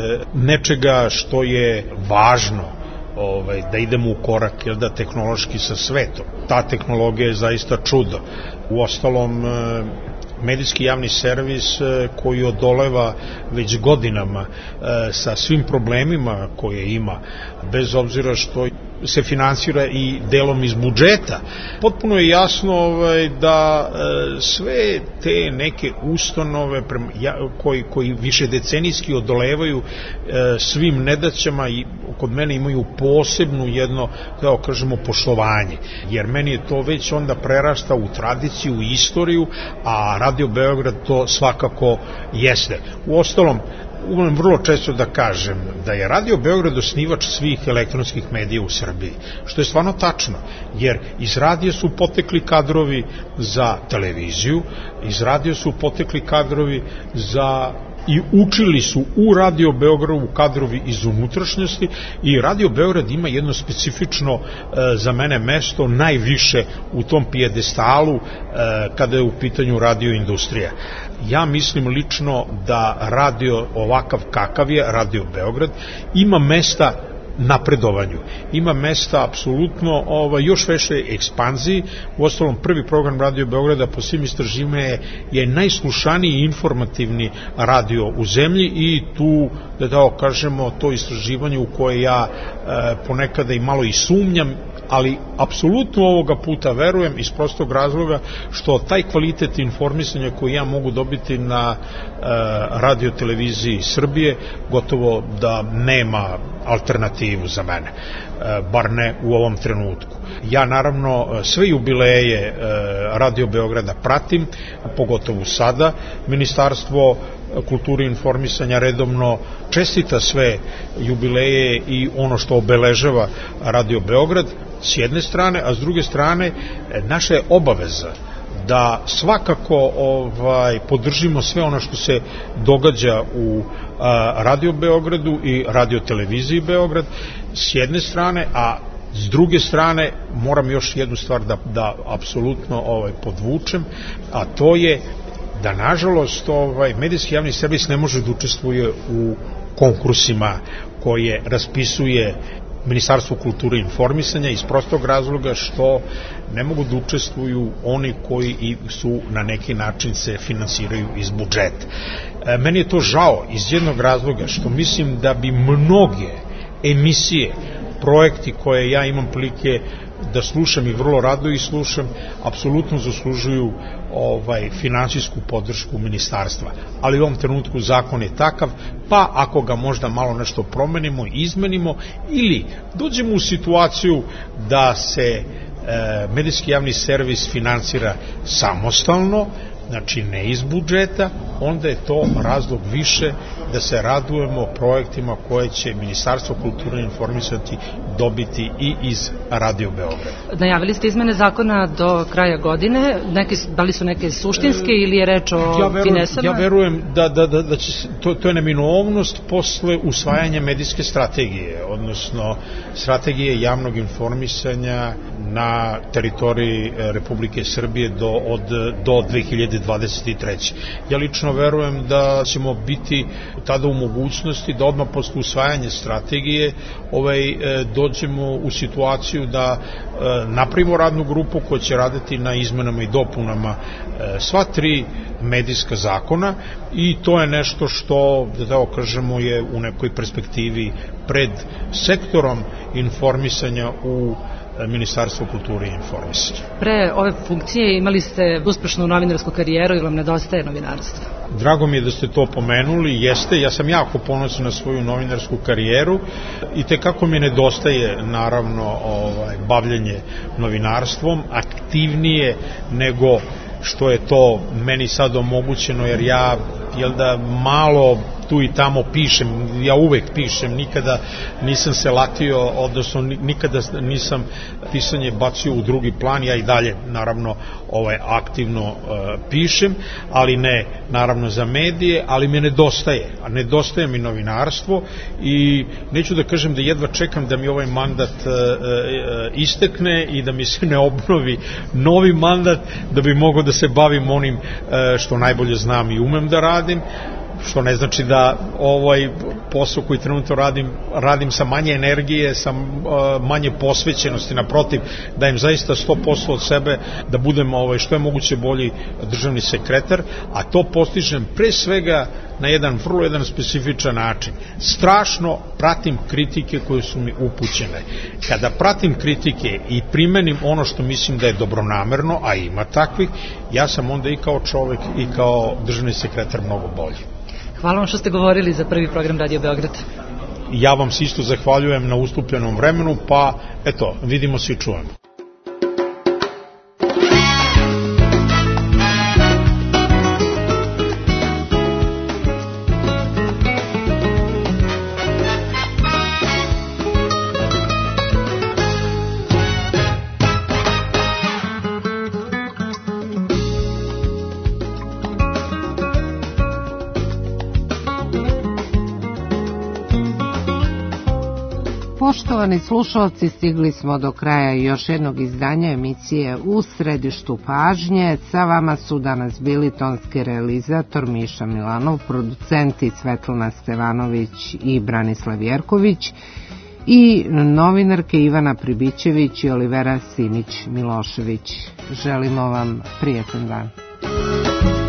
nečega što je je važno, ovaj, da idemo u korak, jel da, tehnološki sa svetom. Ta tehnologija je zaista čudo. Uostalom, medijski javni servis koji odoleva već godinama sa svim problemima koje ima, bez obzira što se finansira i delom iz budžeta. Potpuno je jasno ovaj, da e, sve te neke ustanove prema, ja, koji, koji više decenijski odolevaju e, svim nedaćama i kod mene imaju posebnu jedno, da kažemo, poštovanje. Jer meni je to već onda prerasta u tradiciju, u istoriju, a Radio Beograd to svakako jeste. Uostalom, umem vrlo često da kažem da je Radio Beograd osnivač svih elektronskih medija u Srbiji, što je stvarno tačno, jer iz radija su potekli kadrovi za televiziju, iz radija su potekli kadrovi za i učili su u Radio Beogradu kadrovi iz unutrašnjosti i Radio Beograd ima jedno specifično za mene mesto najviše u tom pijedestalu kada je u pitanju radioindustrija. Ja mislim lično da radio ovakav kakav je, Radio Beograd, ima mesta napredovanju. Ima mesta apsolutno ovaj, još veće ekspanziji. U ostalom, prvi program Radio Beograda po svim istraživanjima je, je najslušaniji i informativni radio u zemlji i tu, da tako kažemo, to istraživanje u koje ja e, ponekada i malo i sumnjam, ali apsolutno ovoga puta verujem iz prostog razloga što taj kvalitet informisanja koji ja mogu dobiti na e, radio televiziji Srbije gotovo da nema alternativu za mene, e, bar ne u ovom trenutku. Ja naravno sve jubileje e, Radio Beograda pratim, pogotovo sada. Ministarstvo kulture i informisanja redovno čestita sve jubileje i ono što obeležava Radio Beograd s jedne strane, a s druge strane naša je obaveza da svakako ovaj podržimo sve ono što se događa u a, Radio Beogradu i Radio televiziji Beograd s jedne strane, a s druge strane moram još jednu stvar da, da apsolutno ovaj, podvučem, a to je da nažalost ovaj, medijski javni servis ne može da učestvuje u konkursima koje raspisuje Ministarstvo kulture i informisanja iz prostog razloga što ne mogu da učestvuju oni koji i su na neki način se finansiraju iz budžeta. E, meni je to žao iz jednog razloga što mislim da bi mnoge emisije, projekti koje ja imam prilike da slušam i vrlo rado ih slušam, apsolutno zaslužuju ovaj finansijsku podršku ministarstva. Ali u ovom trenutku zakon je takav, pa ako ga možda malo nešto promenimo, izmenimo ili dođemo u situaciju da se e, medijski javni servis finansira samostalno, znači ne iz budžeta, onda je to razlog više da se radujemo projektima koje će Ministarstvo kulture i informisati dobiti i iz Radio Beograda. Najavili ste izmene zakona do kraja godine, neke, da li su neke suštinske e, ili je reč o ja verujem, finesama? Ja verujem da, da, da, da će, to, to je neminovnost posle usvajanja medijske strategije, odnosno strategije javnog informisanja na teritoriji Republike Srbije do, od, do dve hiljade dvadeset treće. Ja lično verujem da ćemo biti tada u mogućnosti da odmah posle usvajanja strategije ovaj, dođemo u situaciju da napravimo radnu grupu koja će raditi na izmenama i dopunama sva tri medijska zakona i to je nešto što, da tako kažemo, je u nekoj perspektivi pred sektorom informisanja u Ministarstvo kulture i informisanja. Pre ove funkcije imali ste uspešnu novinarsku karijeru ili vam nedostaje novinarstva? Drago mi je da ste to pomenuli, jeste, ja sam jako ponosan na svoju novinarsku karijeru i tekako mi nedostaje naravno ovaj, bavljenje novinarstvom, aktivnije nego što je to meni sad omogućeno, jer ja jel da malo tu i tamo pišem, ja uvek pišem, nikada nisam se latio, odnosno nikada nisam pisanje bacio u drugi plan, ja i dalje naravno ovaj, aktivno uh, pišem, ali ne naravno za medije, ali me nedostaje, a nedostaje mi novinarstvo i neću da kažem da jedva čekam da mi ovaj mandat uh, uh, istekne i da mi se ne obnovi novi mandat, da bi mogao da se bavim onim uh, što najbolje znam i umem da radim, što ne znači da ovaj posao koji trenutno radim, radim sa manje energije, sa manje posvećenosti, naprotiv, da im zaista sto posto od sebe, da budem ovaj, što je moguće bolji državni sekretar, a to postižem pre svega na jedan vrlo jedan specifičan način. Strašno pratim kritike koje su mi upućene. Kada pratim kritike i primenim ono što mislim da je dobronamerno, a ima takvih, ja sam onda i kao čovek i kao državni sekretar mnogo bolji. Hvala vam što ste govorili za prvi program Radio Beograd. Ja vam se isto zahvaljujem na ustupljenom vremenu, pa eto, vidimo se i čujemo. Poštovani slušalci, stigli smo do kraja još jednog izdanja emisije U središtu pažnje. Sa vama su danas bili tonski realizator Miša Milanov, producenti Svetlana Stevanović i Branislav Jerković i novinarke Ivana Pribićević i Olivera Simić Milošević. Želimo vam prijetan dan.